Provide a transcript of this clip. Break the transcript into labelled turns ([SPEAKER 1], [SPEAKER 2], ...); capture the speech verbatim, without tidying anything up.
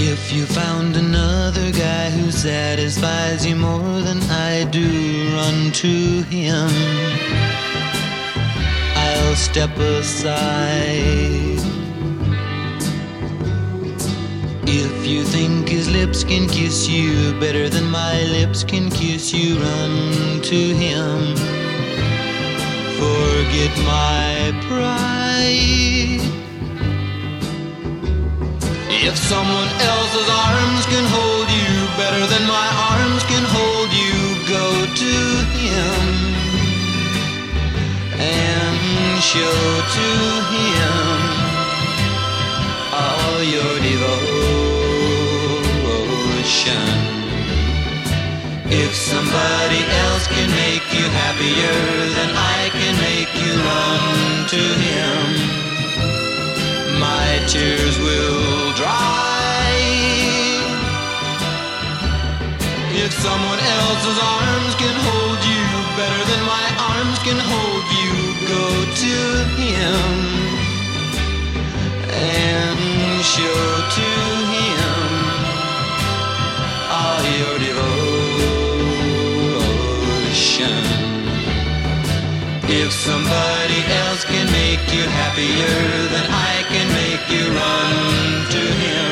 [SPEAKER 1] If you found another guy who satisfies you more than I do, run to him. I'll step aside. If you think his lips can kiss you better than my lips can kiss you, run to him. Forget my pride. If someone else's arms can hold you better than my arms can hold you, go to him and show to him all your devotion. If somebody else can make you happier than I can make you, run to him. My tears will dry. If someone else's arms can hold you better than my arms can hold you, go to him and show to him all your devotion. If somebody else can make you happier than I can make you, run to him.